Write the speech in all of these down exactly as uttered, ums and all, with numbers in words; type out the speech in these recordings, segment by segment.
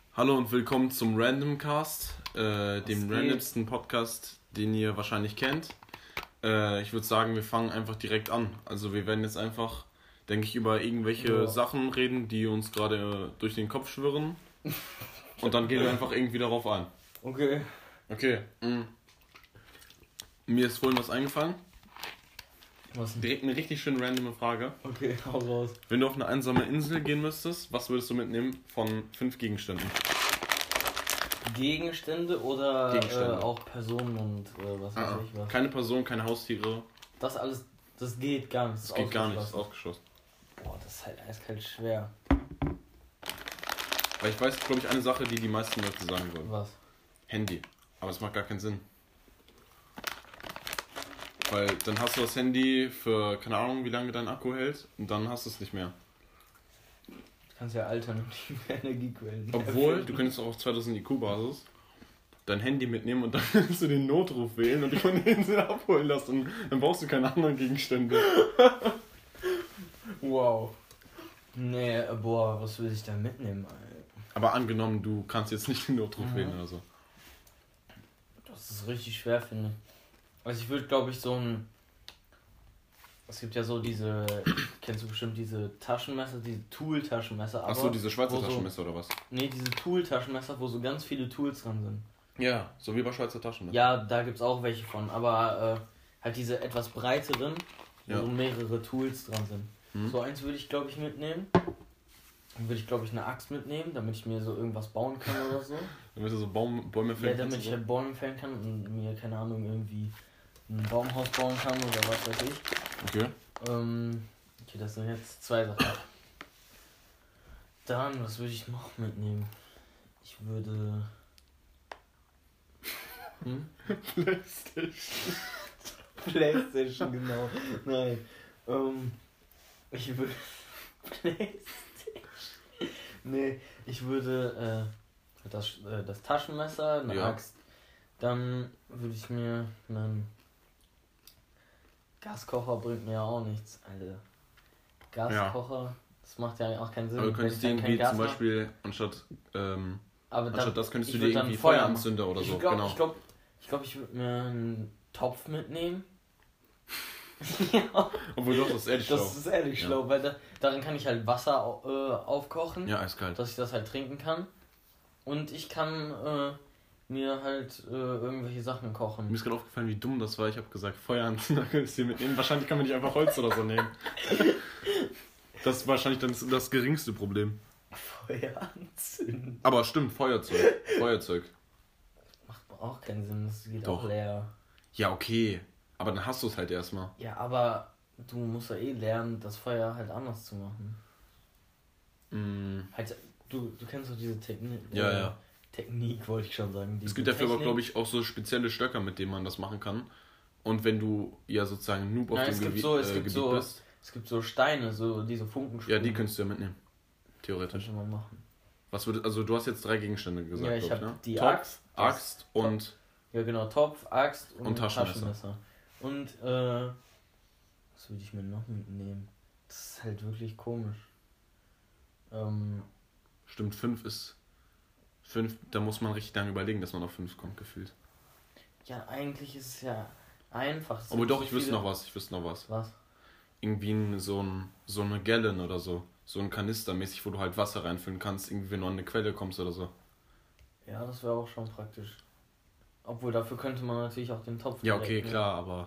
Hallo und willkommen zum Random Cast, äh, dem randomsten Podcast, den ihr wahrscheinlich kennt. Äh, ich würde sagen, wir fangen einfach direkt an. Also wir werden jetzt einfach, denke ich, über irgendwelche ja. Sachen reden, die uns gerade durch den Kopf schwirren. Und dann gehen wir einfach irgendwie darauf ein. Okay. Okay. Mhm. Mir ist vorhin was eingefallen. Was denn? Direkt eine richtig schön randome Frage. Okay, hau raus. Wenn du auf eine einsame Insel gehen müsstest, was würdest du mitnehmen von fünf Gegenständen? Gegenstände oder Gegenstände. Äh, auch Personen und äh, was weiß Ah, ich was? Keine Person, keine Haustiere. Das alles, das geht gar nicht. Das, das geht gar nicht, das ist ausgeschlossen. Boah, das ist halt eiskalt schwer. Weil ich weiß, glaube ich, eine Sache, die die meisten Leute sagen würden. Was? Handy. Aber es macht gar keinen Sinn. Weil dann hast du das Handy für, keine Ahnung, wie lange dein Akku hält und dann hast du es nicht mehr. Du kannst ja alternative Energiequellen. Obwohl, du könntest auch auf zweitausend I Q-Basis dein Handy mitnehmen und dann kannst du den Notruf wählen und dich von der Insel abholen lassen. Und dann brauchst du keine anderen Gegenstände. Wow. Nee, boah, was will ich da mitnehmen, Alter? Aber angenommen, du kannst jetzt nicht den Notruf mhm. wählen oder so. Das ist richtig schwer, finde ich. Also ich würde, glaube ich, so ein... Es gibt ja so diese... Kennst du bestimmt diese Taschenmesser, diese Tool-Taschenmesser. Achso, diese Schweizer so, Taschenmesser oder was? Nee, diese Tool-Taschenmesser, wo so ganz viele Tools dran sind. Ja, so wie bei Schweizer Taschenmesser. Ja, da gibt's auch welche von, aber äh, halt diese etwas breiteren, wo ja. so mehrere Tools dran sind. Hm? So eins würde ich, glaube ich, mitnehmen. Dann würde ich, glaube ich, eine Axt mitnehmen, damit ich mir so irgendwas bauen kann oder so. Damit du so Baum, Bäume fällen Ja, damit ich halt Bäume fällen kann und mir, keine Ahnung, irgendwie ein Baumhaus bauen kann oder was weiß ich. Okay. Ähm, okay, das sind jetzt zwei Sachen. Dann, was würde ich noch mitnehmen? Ich würde... Hm? Playstation. Playstation, genau. Nein. Ähm, ich würde... Playstation. Nee, ich würde äh, das, äh, das Taschenmesser, eine ja. Axt. Dann würde ich mir einen Gaskocher bringt mir ja auch nichts, Alter. Gaskocher, ja. Das macht ja auch keinen Sinn. Aber du könntest dir irgendwie zum Beispiel anstatt, ähm, Aber anstatt dann, das könntest du dir irgendwie Feueranzünder oder so. Ich glaube, genau. ich glaube, ich, glaub, ich würde mir einen Topf mitnehmen. Ja. Obwohl doch, das ist ehrlich schlau. Das ist ehrlich ja. schlau, weil da, darin kann ich halt Wasser äh, aufkochen. Ja, eiskalt. Dass ich das halt trinken kann. Und ich kann äh, mir halt äh, irgendwelche Sachen kochen. Mir ist gerade aufgefallen, wie dumm das war. Ich habe gesagt, Feueranzünder könntest du dir mitnehmen. Wahrscheinlich kann man nicht einfach Holz oder so nehmen. Das ist wahrscheinlich dann das geringste Problem. Feueranzünder. Aber stimmt, Feuerzeug. Feuerzeug. Macht auch keinen Sinn, das geht doch. Auch leer. Ja, okay. Aber dann hast du es halt erstmal. Ja, aber du musst ja eh lernen, das Feuer halt anders zu machen. Mm. Halt, du, du kennst doch diese Technik. Ja, äh, ja. Technik, wollte ich schon sagen. Es gibt dafür aber, glaube ich, auch so spezielle Stöcker, mit denen man das machen kann. Und wenn du ja sozusagen Noob auf Nein, dem es gibt Gebiet, so, es äh, gibt Gebiet so, bist. Es gibt so Steine, so diese Funken. Ja, die könntest du ja mitnehmen. Theoretisch. Kann man machen. Was würde, also du hast jetzt drei Gegenstände gesagt, ja, ich glaube ich, hab ne? die Topf, Axt, Axt und... Ja, genau, Topf, Axt und, und Taschenmesser. Taschenmesser. Und, äh... was würde ich mir noch mitnehmen? Das ist halt wirklich komisch. Ähm... Stimmt, fünf ist... Fünf, da muss man richtig lange überlegen, dass man auf fünf kommt, gefühlt. Ja, eigentlich ist es ja einfach. Aber doch, so ich wüsste noch was, ich wüsste noch was. Was? Irgendwie ein, so, ein, so eine Gallon oder so. So ein Kanister mäßig, wo du halt Wasser reinfüllen kannst, irgendwie wenn du an eine Quelle kommst oder so. Ja, das wäre auch schon praktisch. Obwohl, dafür könnte man natürlich auch den Topf... Ja, okay, klar, aber...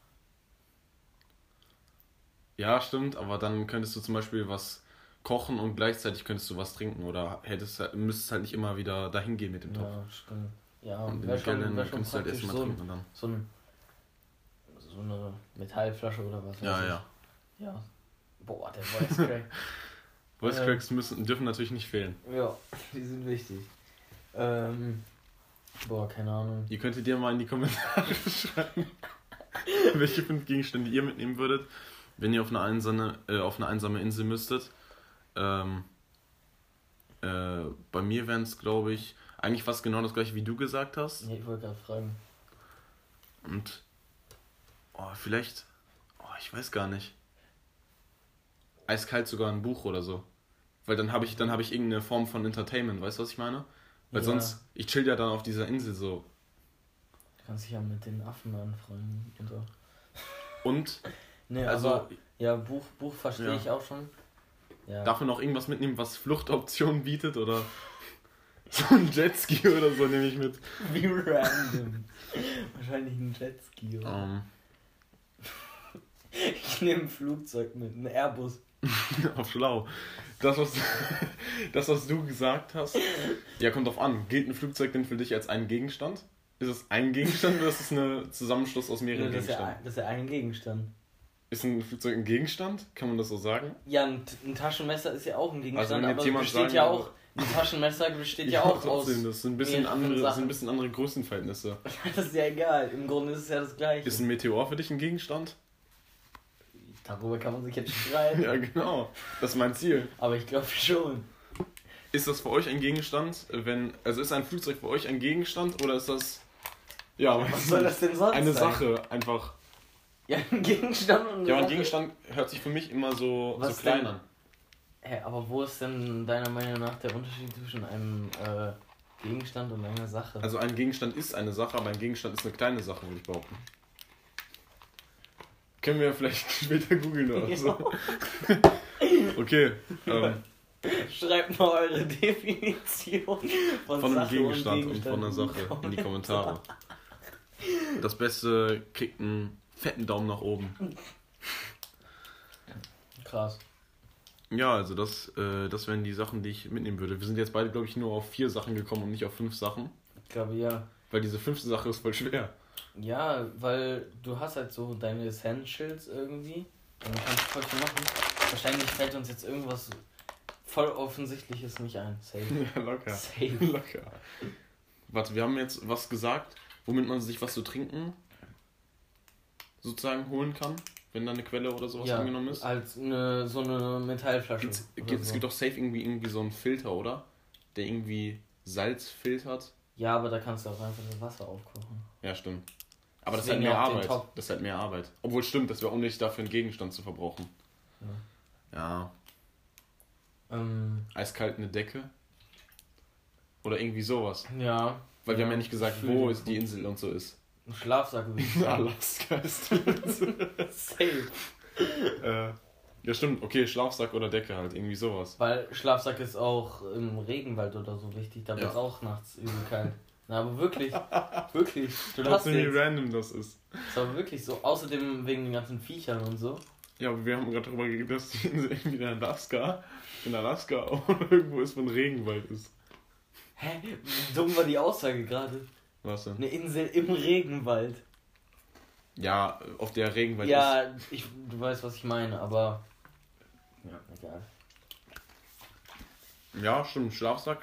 Ja, stimmt, aber dann könntest du zum Beispiel was kochen und gleichzeitig könntest du was trinken oder hättest, müsstest halt nicht immer wieder dahin gehen mit dem Topf. Ja, stimmt. Ja, und in wär der schon, Gallon wär schon könntest du halt praktisch erstmal so trinken und dann... So, ein, so eine Metallflasche oder was. Ja, weiß ja. Ich. Ja. Boah, der Voice Crack. Voice Cracks müssen, dürfen natürlich nicht fehlen. Ja, die sind wichtig. Ähm, boah, keine Ahnung. Ihr könntet dir mal in die Kommentare schreiben, welche fünf Gegenstände ihr mitnehmen würdet, wenn ihr auf eine einsame, äh, auf eine einsame Insel müsstet. Ähm, äh, bei mir wären es, glaube ich, eigentlich fast genau das gleiche, wie du gesagt hast. Nee, ich wollte gerade fragen. Und oh, vielleicht, oh, ich weiß gar nicht. Eiskalt sogar ein Buch oder so. Weil dann habe ich, dann habe ich irgendeine Form von Entertainment, weißt du, was ich meine? Weil Ja. sonst, ich chill ja dann auf dieser Insel so. Du kannst dich ja mit den Affen anfreunden und so. Und, Nee, also, aber, ja, Buch, Buch verstehe Ja. ich auch schon. Ja. darf man noch irgendwas mitnehmen, was Fluchtoptionen bietet? Oder so ein Jetski oder so nehme ich mit. Wie random. Wahrscheinlich ein Jetski, oder? Ähm, Ich nehme ein Flugzeug mit, ein Airbus. auf schlau. Das was, das, was du gesagt hast, ja, kommt drauf an. Gilt ein Flugzeug denn für dich als ein Gegenstand? Ist es ein Gegenstand oder ist es ein Zusammenschluss aus mehreren Ja, das, ist ja, Gegenständen? ein- das ist ja ein Gegenstand. Ist ein Flugzeug ein Gegenstand? Kann man das so sagen? Ja, ein, ein Taschenmesser ist ja auch ein Gegenstand, Also wenn jetzt aber jemand besteht sagen ja würde- auch, ein Taschenmesser besteht ja, auch trotzdem, aus... das sind ein bisschen mehreren andere, Sachen. sind ein bisschen andere Größenverhältnisse. Das ist ja egal, im Grunde ist es ja das Gleiche. Ist ein Meteor für dich ein Gegenstand? Darüber kann man sich jetzt streiten, Ja, genau. Das ist mein Ziel. aber ich glaube schon. Ist das für euch ein Gegenstand, wenn, also ist ein Flugzeug für euch ein Gegenstand oder ist das, ja, Was soll das denn sonst eine sein? Sache einfach? Ja, ein Gegenstand und eine Ja, ein Sache. Gegenstand hört sich für mich immer so, so Was klein denn? an. Hä, aber wo ist denn deiner Meinung nach der Unterschied zwischen einem äh, Gegenstand und einer Sache? Also ein Gegenstand ist eine Sache, aber ein Gegenstand ist eine kleine Sache, würde ich behaupten. Können wir vielleicht später googeln oder so. Okay. Ähm, Schreibt mal eure Definition von, von einem Sache Gegenstand und, und von einer Sache in die Kommentare. Das Beste kriegt einen fetten Daumen nach oben. Krass. Ja, also das, äh, das wären die Sachen, die ich mitnehmen würde. Wir sind jetzt beide, glaube ich, nur auf vier Sachen gekommen und nicht auf fünf Sachen. Ich glaube ja. Weil diese fünfte Sache ist voll schwer. Ja, weil du hast halt so deine Essentials irgendwie. Und du kannst voll viel machen. Wahrscheinlich fällt uns jetzt irgendwas voll Offensichtliches nicht ein. Safe. Ja, locker. Safe. Locker. Warte, wir haben jetzt was gesagt, womit man sich was zu trinken sozusagen holen kann, wenn da eine Quelle oder sowas Ja, angenommen ist. als eine, so eine Metallflasche. Gibt's, oder gibt, Es so. gibt doch safe irgendwie, irgendwie so einen Filter, oder? Der irgendwie Salz filtert. Ja, aber da kannst du auch einfach das Wasser aufkochen. Ja, stimmt. Aber das ist halt Deswegen mehr auch den Arbeit. Top. Das ist halt mehr Arbeit. Obwohl stimmt, das wäre unnötig dafür einen Gegenstand zu verbrauchen. Ja. Ähm, Eiskalt eine Decke. Oder irgendwie sowas. ja. Weil wir Ja, haben ja nicht gesagt, ich fühl wo den. es die Insel und so ist. Ein Schlafsack würde ich sagen. Alaska ist die Insel. Safe. äh, ja stimmt, okay, Schlafsack oder Decke halt, irgendwie sowas. Weil Schlafsack ist auch im Regenwald oder so wichtig. Da wird es Ja. auch nachts übel kalt. Na, aber wirklich. Wirklich. Du hast Trotzdem, wie jetzt. random das ist. Ist aber wirklich so. Außerdem wegen den ganzen Viechern und so. Ja, aber wir haben gerade darüber geredet, dass die Insel irgendwie in Alaska, in Alaska oder irgendwo ist, wo ein Regenwald ist. Hä? Wie dumm war die Aussage gerade? Was denn? Eine Insel im Regenwald. Ja, auf der Regenwald ist. Ja, ich, du weißt, was ich meine, aber. Ja, egal. Ja, stimmt, Schlafsack.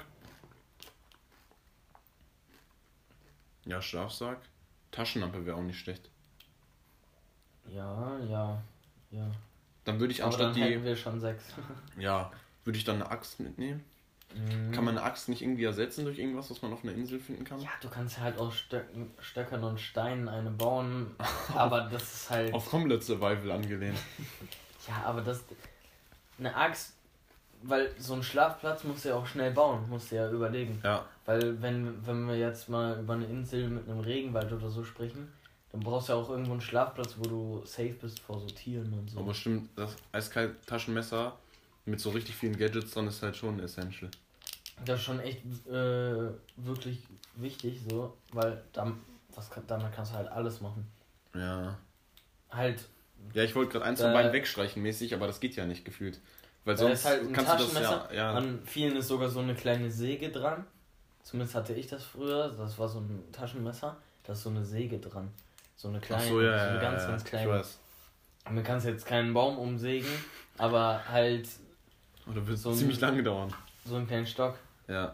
Ja, Schlafsack. Taschenlampe wäre auch nicht schlecht. Ja, ja, ja. Dann würde ich Aber dann anstatt hätten die. wir schon sechs. Ja, würde ich dann eine Axt mitnehmen? Mhm. Kann man eine Axt nicht irgendwie ersetzen durch irgendwas, was man auf einer Insel finden kann? Ja, du kannst halt aus Stöcken, Stöckern und Steinen eine bauen, aber das ist halt... Auf Combat Survival angelehnt. Ja, aber das... Eine Axt, weil so ein Schlafplatz musst du ja auch schnell bauen, musst du ja überlegen. Ja. Weil wenn, wenn wir jetzt mal über eine Insel mit einem Regenwald oder so sprechen, dann brauchst du ja auch irgendwo einen Schlafplatz, wo du safe bist vor so Tieren und so. Aber stimmt, das eiskalt Taschenmesser mit so richtig vielen Gadgets dran ist halt schon essential. Das ist schon echt äh, wirklich wichtig so, weil dann, was, kann- damit kannst du halt alles machen. Ja. Halt, Ja, ich wollte gerade eins von Äh, beiden wegstreichen mäßig, aber das geht ja nicht gefühlt. Weil da sonst ist halt ein kannst du das Taschenmesser, ja. ja an vielen ist sogar so eine kleine Säge dran. Zumindest hatte ich das früher, das war so ein Taschenmesser, da ist so eine Säge dran. So eine kleine, Ach so, ja, so eine ja, ganz, ja, ganz ich kleine. weiß. Man kann jetzt keinen Baum umsägen, aber halt Oder wird So ein- ziemlich lange dauern. so einen kleinen Stock. Ja.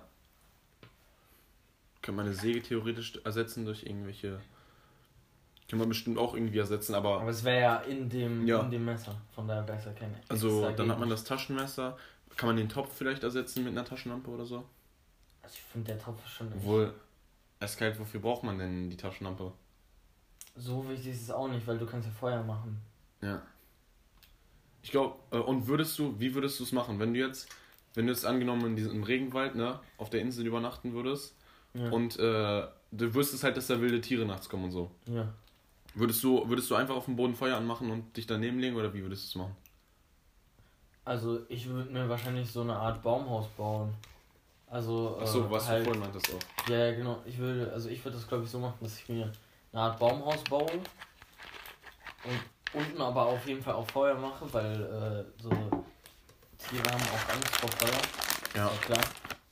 Kann man eine Säge theoretisch ersetzen durch irgendwelche. Kann man bestimmt auch irgendwie ersetzen, aber. Aber es wäre ja in dem, Ja. in dem Messer, von daher wäre es ja keine. Also, extra dann hat man Gegend. das Taschenmesser. Kann man den Topf vielleicht ersetzen mit einer Taschenlampe oder so? Also ich finde der Topf ist schon echt- Obwohl, eiskalt, wofür braucht man denn die Taschenlampe? so wichtig ist es auch nicht, weil du kannst ja Feuer machen. Ja. Ich glaube, äh, und würdest du, wie würdest du es machen, wenn du jetzt wenn du jetzt angenommen in diesem Regenwald, ne, auf der Insel übernachten würdest Ja. und äh, du wüsstest halt, dass da wilde Tiere nachts kommen und so. Ja. Würdest du, würdest du einfach auf dem Boden Feuer anmachen und dich daneben legen oder wie würdest du es machen? Also ich würde mir wahrscheinlich so eine Art Baumhaus bauen. Also Achso, äh, was halt, du vorhin meintest auch. Ja, ja, genau. Ich würde, also ich würde das glaube ich so machen, dass ich mir eine Art Baumhaus baue und unten aber auf jeden Fall auch Feuer mache, weil äh, so Tiere haben auch Angst vor Feuer. Ja. Ist ja klar.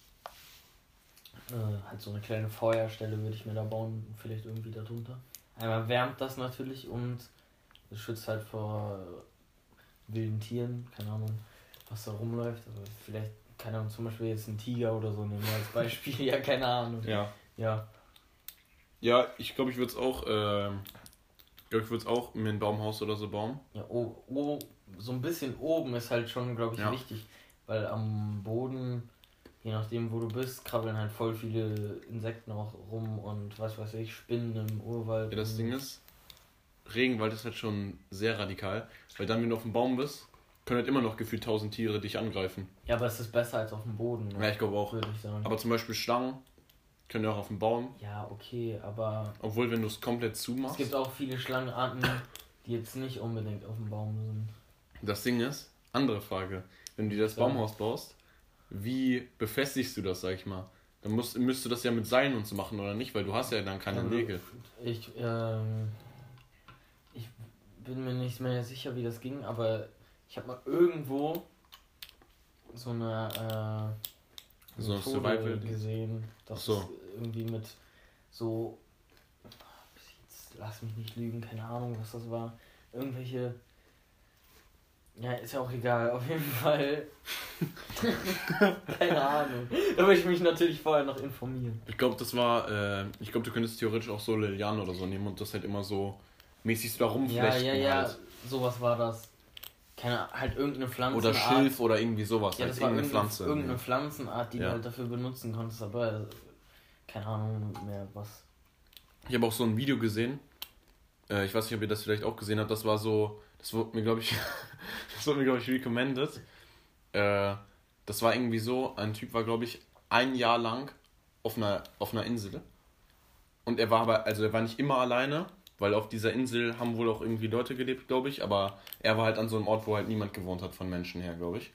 Äh, halt so eine kleine Feuerstelle würde ich mir da bauen, vielleicht irgendwie darunter. Einmal wärmt das natürlich und es schützt halt vor äh, wilden Tieren, keine Ahnung, was da rumläuft, aber vielleicht, keine Ahnung, zum Beispiel jetzt ein Tiger oder so nehmen wir als Beispiel, ja, keine Ahnung. Ja. Ja. Ja, ich glaube, ich würde es auch, äh, ich glaube, ich würde es auch mir ein Baumhaus oder so bauen. Ja, oh, oh, so ein bisschen oben ist halt schon, glaube ich, Ja. wichtig, weil am Boden, je nachdem wo du bist, krabbeln halt voll viele Insekten auch rum und was weiß ich, Spinnen im Urwald. Ja, das Ding ist, Regenwald ist halt schon sehr radikal, weil dann, wenn du auf dem Baum bist, können halt immer noch gefühlt tausend Tiere dich angreifen. Ja, aber es ist besser als auf dem Boden. Ne? Ja, ich glaube auch. Würde ich sagen. Aber zum Beispiel Schlangen können ja auch auf dem Baum, Ja, okay, aber obwohl, wenn du es komplett zumachst. es gibt auch viele Schlangenarten, die jetzt nicht unbedingt auf dem Baum sind. Das Ding ist, andere Frage, wenn du dir das Ja. Baumhaus baust, wie befestigst du das, sag ich mal? Dann musst, müsstest du das ja mit Seilen und so machen, oder nicht? Weil du hast ja dann keine Also, Nägel. Ich, ähm, ich bin mir nicht mehr sicher, wie das ging, aber ich habe mal irgendwo so eine äh, So ein Methode Survival- gesehen, dass Ach so. es irgendwie mit so, jetzt lass mich nicht lügen, keine Ahnung, was das war, irgendwelche, ja, ist ja auch egal, auf jeden Fall, keine Ahnung, da will ich mich natürlich vorher noch informieren. Ich glaube, das war, äh, ich glaube, du könntest theoretisch auch so Lilianen oder so nehmen und das halt immer so mäßig so da Ja, rumflechten ja, ja, halt. sowas war das. Keine, halt irgendeine Pflanze. Oder Schilf oder irgendwie sowas. Ja, halt das war irgendeine irgendeine, Pflanze. irgendeine Pflanzenart, die Ja. du halt dafür benutzen konntest, aber äh, keine Ahnung mehr was. Ich habe auch so ein Video gesehen. Äh, ich weiß nicht, ob ihr das vielleicht auch gesehen habt. Das war so, das wurde mir, glaube ich, das wurde mir, glaube ich, recommended. Äh, das war irgendwie so, ein Typ war, glaube ich, ein Jahr lang auf einer, auf einer Insel. Und er war aber, also er war nicht immer alleine, weil auf dieser Insel haben wohl auch irgendwie Leute gelebt, glaube ich. Aber er war halt an so einem Ort, wo halt niemand gewohnt hat von Menschen her, glaube ich.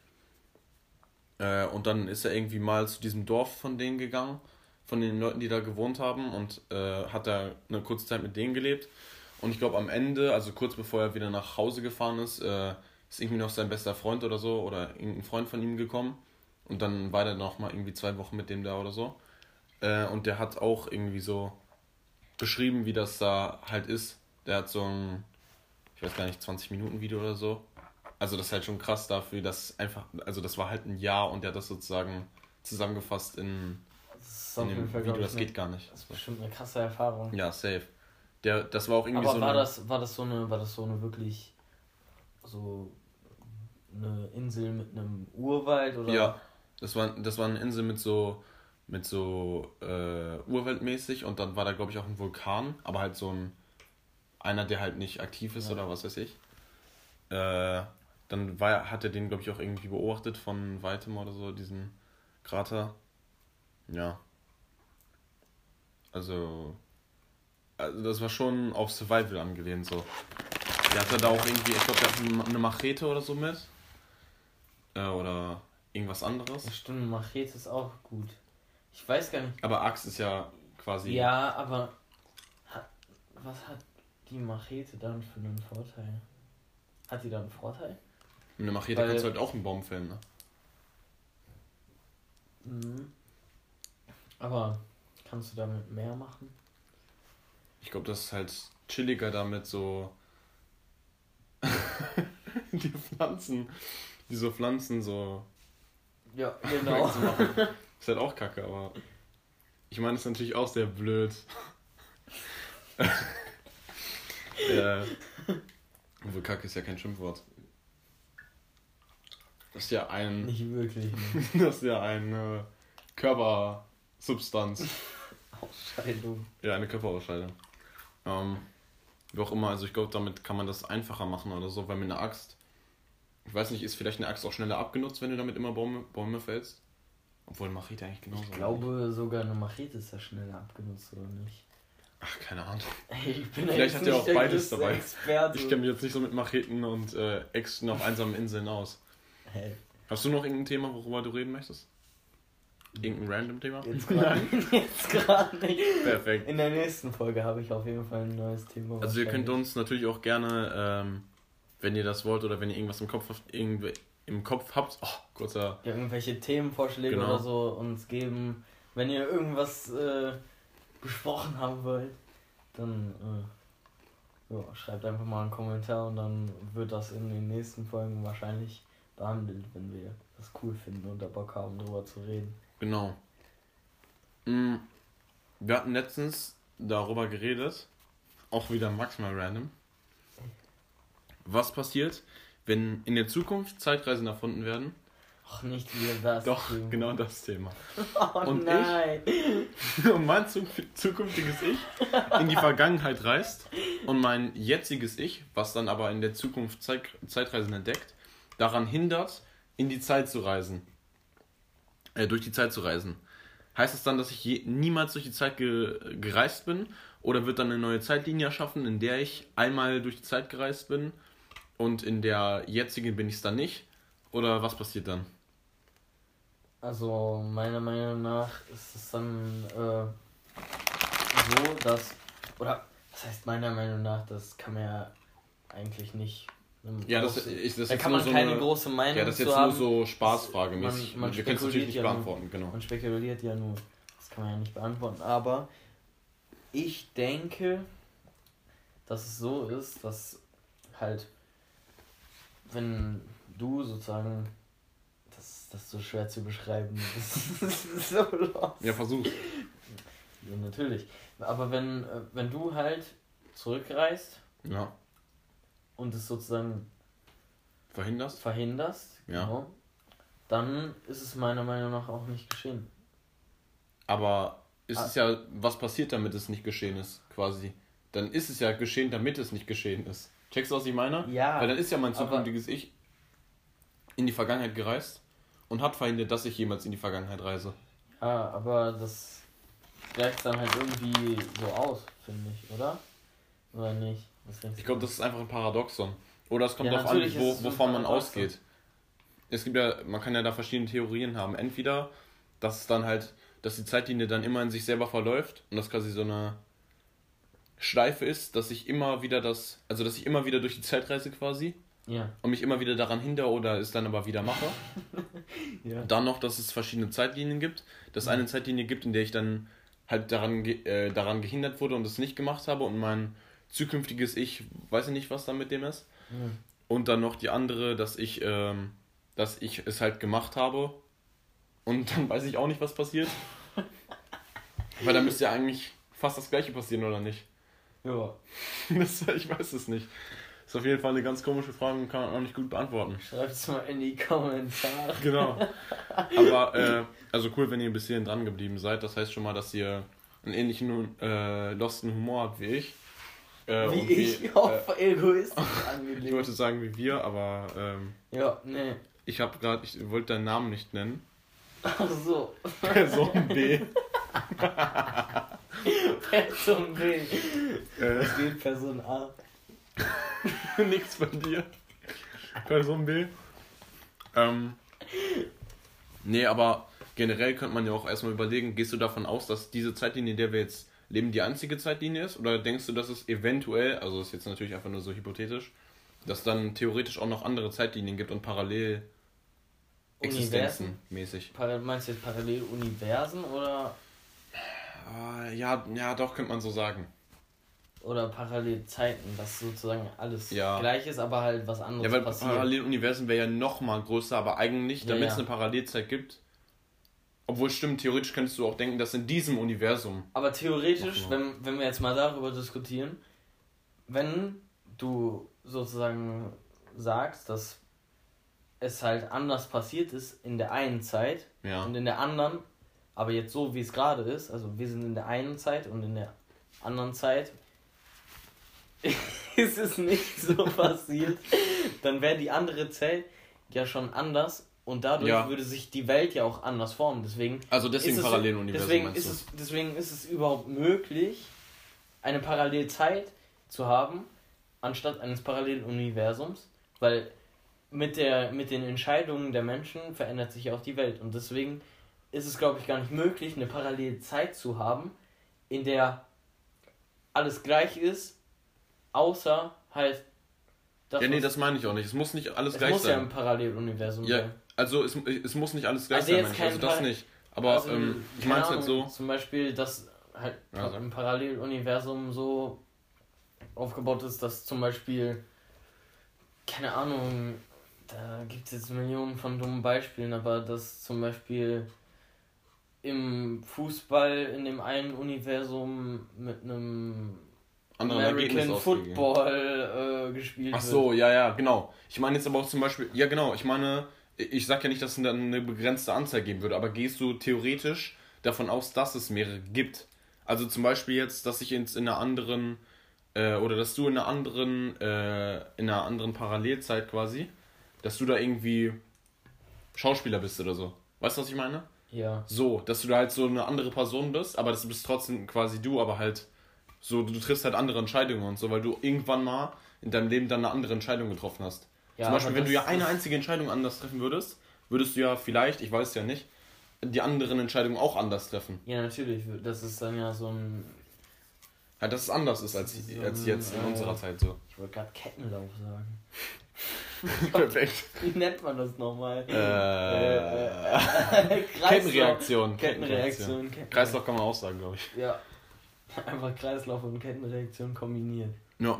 Äh, und dann ist er irgendwie mal zu diesem Dorf von denen gegangen, von den Leuten, die da gewohnt haben, und äh, hat da eine kurze Zeit mit denen gelebt. Und ich glaube am Ende, also kurz bevor er wieder nach Hause gefahren ist, äh, ist irgendwie noch sein bester Freund oder so oder irgendein Freund von ihm gekommen. Und dann war der noch mal irgendwie zwei Wochen mit dem da oder so. Äh, und der hat auch irgendwie so beschrieben, wie das da halt ist. Der hat so ein, ich weiß gar nicht, zwanzig Minuten Video oder so. Also das ist halt schon krass dafür, dass einfach, also das war halt ein Jahr und der hat das sozusagen zusammengefasst in, Das ist in auf jeden dem Fall, Video. glaub ich, Das eine- geht gar nicht. Das ist bestimmt eine krasse Erfahrung. Ja, safe. Der, das war auch irgendwie Aber so war eine... das, war das so eine, war das so eine wirklich so eine Insel mit einem Urwald oder? Ja, das war, das war eine Insel mit so, mit so äh, Urwaldmäßig und dann war da, glaube ich, auch ein Vulkan, aber halt so ein, einer, der halt nicht aktiv ist Ja. oder was weiß ich. Äh, dann war, hat er den, glaube ich, auch irgendwie beobachtet von weitem oder so, diesen Krater. Ja. Also, also das war schon auf Survival angelehnt so. Der hatte da auch irgendwie, ich glaube, der hat eine Machete oder so mit. Äh, oder irgendwas anderes. Ja, stimmt, Machete ist auch gut. Ich weiß gar nicht. Aber Axt ist ja quasi... Ja, aber hat, was hat die Machete dann für einen Vorteil? Hat die dann einen Vorteil? Mit einer Machete Weil- kannst du halt auch einen Baum fällen, ne? Mhm. Aber kannst du damit mehr machen? Ich glaube, das ist halt chilliger damit so... die Pflanzen... Die so Pflanzen so... Ja, genau. zu machen. Ist halt auch kacke, aber... Ich meine, ist natürlich auch sehr blöd. Ja. Obwohl kacke ist ja kein Schimpfwort. Das ist ja ein... Nicht wirklich. Ne? Das ist ja eine Körpersubstanz. Ausscheidung. Ja, eine Körperausscheidung. Ähm, wie auch immer, also ich glaube, damit kann man das einfacher machen oder so, weil mit einer Axt Ich weiß nicht, ist vielleicht eine Axt auch schneller abgenutzt, wenn du damit immer Bäume, Bäume fällst? Obwohl eine Machete eigentlich genauso. Ich glaube nicht. Sogar eine Machete ist ja schneller abgenutzt, oder nicht? Ach, keine Ahnung. Ich bin vielleicht hat er auch beides dabei. Experte. Ich kenne mich jetzt nicht so mit Macheten und äh, Äxten auf einsamen Inseln aus. Hey. Hast du noch irgendein Thema, worüber du reden möchtest? Irgendein random Thema? Jetzt gerade jetzt gerade nicht. Perfekt. In der nächsten Folge habe ich auf jeden Fall ein neues Thema. Also ihr könnt uns natürlich auch gerne, ähm, wenn ihr das wollt oder wenn ihr irgendwas im Kopf habt, irgendwie im Kopf habt, oh, kurzer... Ja, irgendwelche Themenvorschläge genau. oder so uns geben. Wenn ihr irgendwas äh, besprochen haben wollt, dann äh, ja, schreibt einfach mal einen Kommentar und dann wird das in den nächsten Folgen wahrscheinlich behandelt, wenn wir das cool finden und da Bock haben, drüber zu reden. Genau. Mhm. Wir hatten letztens darüber geredet, auch wieder maximal random, was passiert, wenn in der Zukunft Zeitreisen erfunden werden. Ach, nicht wieder das Doch, Thema. genau das Thema. Oh und nein! Ich und mein zukünftiges Ich in die Vergangenheit reist und mein jetziges Ich, was dann aber in der Zukunft Zeit, Zeitreisen entdeckt, daran hindert, in die Zeit zu reisen. Äh, durch die Zeit zu reisen. Heißt es dann, dass ich je, niemals durch die Zeit ge, gereist bin? Oder wird dann eine neue Zeitlinie erschaffen, in der ich einmal durch die Zeit gereist bin und in der jetzigen bin ich es dann nicht? Oder was passiert dann? Also meiner Meinung nach ist es dann äh, so, dass, oder was heißt meiner Meinung nach, das kann man ja eigentlich nicht. Ja, das, ich, das da ist kann nur man so keine eine, große Meinung ja, das ist jetzt zu nur haben. so spaßfragemäßig. Man, man Wir können es natürlich nicht ja beantworten, nur, genau. Man spekuliert ja nur, das kann man ja nicht beantworten, aber ich denke, dass es so ist, dass halt, wenn du sozusagen, das, das ist so schwer zu beschreiben, das ist so los. Ja, versuch. Ja, natürlich. Aber wenn, wenn du halt zurückreist, ja, und es sozusagen verhinderst, verhinderst ja. Genau, dann ist es meiner Meinung nach auch nicht geschehen. Aber ist ah. es ja, was passiert, damit es nicht geschehen ist, quasi? Dann ist es ja geschehen, damit es nicht geschehen ist. Checkst du, was ich meine? Ja. Weil dann ist ja mein zukünftiges Ich in die Vergangenheit gereist und hat verhindert, dass ich jemals in die Vergangenheit reise. Ja, aber das gleicht dann halt irgendwie so aus, finde ich, oder? Oder nicht? Ich glaube, das ist einfach ein Paradoxon. Oder es kommt ja, darauf an, wo, so wovon man ausgeht. Es gibt ja, man kann ja da verschiedene Theorien haben. Entweder, dass es dann halt, dass die Zeitlinie dann immer in sich selber verläuft und das quasi so eine Schleife ist, dass ich immer wieder das, also dass ich immer wieder durch die Zeit reise quasi. Ja. Und mich immer wieder daran hindere oder es dann aber wieder mache. Ja. Dann noch, dass es verschiedene Zeitlinien gibt. Dass es eine Zeitlinie gibt, in der ich dann halt daran, äh, daran gehindert wurde und es nicht gemacht habe und mein zukünftiges Ich, weiß ich nicht, was da mit dem ist. Mhm. Und dann noch die andere, dass ich, ähm, dass ich es halt gemacht habe und dann weiß ich auch nicht, was passiert. Weil dann müsste ja eigentlich fast das Gleiche passieren, oder nicht? Ja. Das, ich weiß es nicht. Das ist auf jeden Fall eine ganz komische Frage und kann man auch nicht gut beantworten. Schreibt's mal in die Kommentare. Genau. Aber, äh, also cool, wenn ihr bis hierhin dran geblieben seid. Das heißt schon mal, dass ihr einen ähnlichen äh, losten Humor habt wie ich. Äh, wie ich, wie, auf äh, egoistisch angelegt. Ich wollte sagen wie wir, aber ähm, ja, nee. Ich habe gerade, ich wollte deinen Namen nicht nennen. Ach so. Person B. Person B. Äh, Es geht Person A. Nix bei dir. Person B. Ähm, nee, aber generell könnte man ja auch erstmal überlegen, gehst du davon aus, dass diese Zeitlinie, in der wir jetzt leben, die einzige Zeitlinie ist? Oder denkst du, dass es eventuell, also ist jetzt natürlich einfach nur so hypothetisch, dass dann theoretisch auch noch andere Zeitlinien gibt und parallel Existenzen mäßig? Meinst du jetzt Paralleluniversen oder? Uh, ja, ja, doch, könnte man so sagen. Oder Parallelzeiten, dass sozusagen alles ja. gleich ist, aber halt was anderes ja, weil passiert. Paralleluniversen wäre ja noch mal größer, aber eigentlich, damit ja, es ja. eine Parallelzeit gibt, obwohl stimmt, theoretisch könntest du auch denken, dass in diesem Universum... Aber theoretisch, wenn, wenn wir jetzt mal darüber diskutieren, wenn du sozusagen sagst, dass es halt anders passiert ist in der einen Zeit ja. und in der anderen, aber jetzt so, wie es gerade ist, also wir sind in der einen Zeit und in der anderen Zeit ist es nicht so passiert, dann wäre die andere Zeit ja schon anders und dadurch ja. würde sich die Welt ja auch anders formen. Deswegen also deswegen Paralleluniversum deswegen ist es Deswegen ist es überhaupt möglich, eine Parallelzeit zu haben, anstatt eines Paralleluniversums, weil mit, der, mit den Entscheidungen der Menschen verändert sich ja auch die Welt und deswegen ist es, glaube ich, gar nicht möglich, eine Parallelzeit zu haben, in der alles gleich ist, außer halt das, ja, nee, das meine ich auch nicht. Es muss nicht alles gleich sein. Es muss ja ein Paralleluniversum ja, sein. Also es, es muss nicht alles gleich also sein, meine ich. Also das Par- nicht. Aber also, ähm, ich meine es halt so... Zum Beispiel, dass halt also. ein Paralleluniversum so aufgebaut ist, dass zum Beispiel, keine Ahnung, da gibt es jetzt Millionen von dummen Beispielen, aber dass zum Beispiel im Fußball in dem einen Universum mit einem American Football äh, gespielt wird. Ach so, ja, ja, genau. Ich meine jetzt aber auch zum Beispiel, ja genau, ich meine, ich sag ja nicht, dass es dann eine begrenzte Anzahl geben würde, aber gehst du theoretisch davon aus, dass es mehrere gibt? Also zum Beispiel jetzt, dass ich jetzt in einer anderen, äh, oder dass du in einer anderen, äh, in einer anderen Parallelzeit quasi, dass du da irgendwie Schauspieler bist oder so. Weißt du, was ich meine? Ja. So, dass du da halt so eine andere Person bist, aber das bist trotzdem quasi du, aber halt so, du triffst halt andere Entscheidungen und so, weil du irgendwann mal in deinem Leben dann eine andere Entscheidung getroffen hast. Ja, zum Beispiel, wenn du ja eine einzige Entscheidung anders treffen würdest, würdest du ja vielleicht, ich weiß ja nicht, die anderen Entscheidungen auch anders treffen. Ja, natürlich. Das ist dann ja so ein... Ja, dass es anders ist als, so als jetzt in äh, unserer Zeit so. Ich wollte gerade Kettenlauf sagen. Perfekt. Wie nennt man das nochmal? Äh, äh, Kettenreaktion. Kettenreaktion. Kreislauf kann man auch sagen, glaube ich. Ja. Einfach Kreislauf und Kettenreaktion kombiniert. Ja.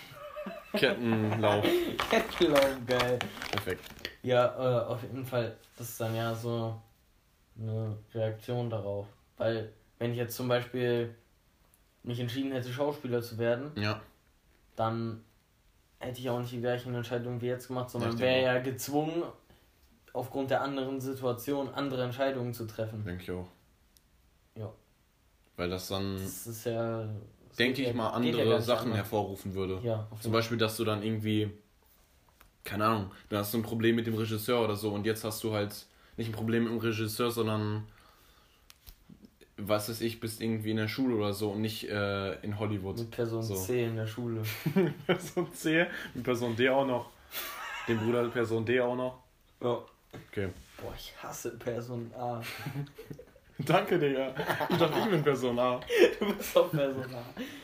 Kettenlauf. Kettenlauf, geil. Perfekt. Ja, äh, auf jeden Fall, das ist dann ja so eine Reaktion darauf. Weil, wenn ich jetzt zum Beispiel mich entschieden hätte, Schauspieler zu werden, ja. dann hätte ich auch nicht die gleichen Entscheidungen wie jetzt gemacht, sondern wäre ja gezwungen, aufgrund der anderen Situation andere Entscheidungen zu treffen. Denke ich auch. Ja. Weil das dann, das ist ja, das denke ich ja, mal, andere ja Sachen anders. hervorrufen würde. Ja, zum Beispiel, dass du dann irgendwie, keine Ahnung, du hast so ein Problem mit dem Regisseur oder so und jetzt hast du halt nicht ein Problem mit dem Regisseur, sondern was weiß ich, bist irgendwie in der Schule oder so und nicht äh, in Hollywood. Mit Person so. C in der Schule. Person C, mit Person D auch noch. Den Bruder Person D auch noch. Ja. Okay. Boah, ich hasse Person A. Danke, Digga. Ich dachte, ich bin Person A. Du bist auch Person A.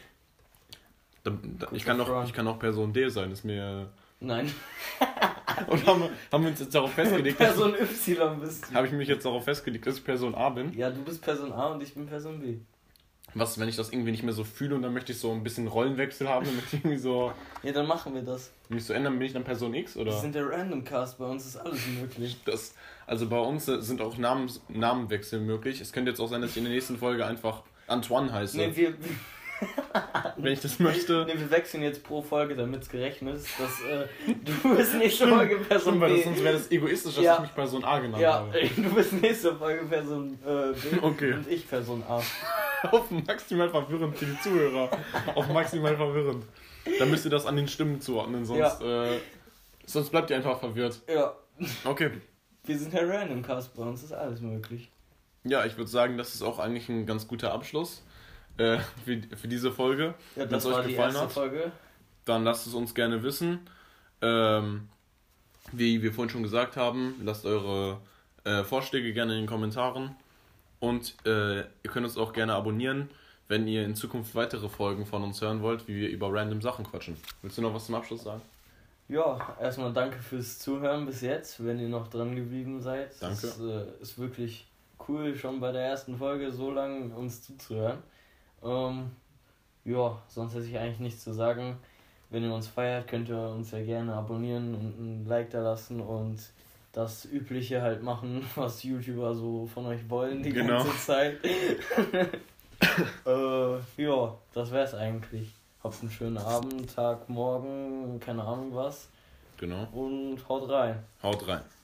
Da, da, ich, kann auch, ich kann auch Person D sein, ist mir... Nein. Und haben, haben wir uns jetzt darauf festgelegt... Person Y bist du. Habe ich mich jetzt darauf festgelegt, dass ich Person A bin? Ja, du bist Person A und ich bin Person B. Was, wenn ich das irgendwie nicht mehr so fühle und dann möchte ich so ein bisschen Rollenwechsel haben, damit ich irgendwie so... Ja, dann machen wir das. Mich so ändern, bin ich dann Person X, oder? Wir sind der Random Cast, bei uns ist alles möglich. Das, also bei uns sind auch Namens, Namenwechsel möglich. Es könnte jetzt auch sein, dass ich in der nächsten Folge einfach Antoine heiße. Nee, wir... Wenn ich das möchte. Ne, wir wechseln jetzt pro Folge, damit es gerechnet ist, dass äh, du bist nächste Folge Person Stimmt, B. Weil das, sonst wäre das egoistisch, dass ja. ich mich Person A genannt ja, habe. Ja, du bist nächste Folge Person äh, B okay. und ich Person A. Auf maximal verwirrend für die Zuhörer. Auf maximal verwirrend. Dann müsst ihr das an den Stimmen zuordnen, sonst, ja. äh, sonst bleibt ihr einfach verwirrt. Ja. Okay. Wir sind der Random Cast, bei uns ist alles möglich. Ja, ich würde sagen, das ist auch eigentlich ein ganz guter Abschluss. Äh, für, für diese Folge. Ja, das war die erste Folge. Dann lasst es uns gerne wissen. Ähm, wie wir vorhin schon gesagt haben, lasst eure äh, Vorschläge gerne in den Kommentaren. Und äh, ihr könnt uns auch gerne abonnieren, wenn ihr in Zukunft weitere Folgen von uns hören wollt, wie wir über random Sachen quatschen. Willst du noch was zum Abschluss sagen? Ja, erstmal danke fürs Zuhören bis jetzt, wenn ihr noch dran geblieben seid. Danke. Es äh, ist wirklich cool, schon bei der ersten Folge so lange uns zuzuhören. Ähm, ja, sonst hätte ich eigentlich nichts zu sagen. Wenn ihr uns feiert, könnt ihr uns ja gerne abonnieren und ein Like da lassen und das Übliche halt machen, was YouTuber so von euch wollen die genau. ganze Zeit. äh, ja, das wär's eigentlich. Habt einen schönen Abend, Tag, Morgen, keine Ahnung was. Genau. Und haut rein. Haut rein.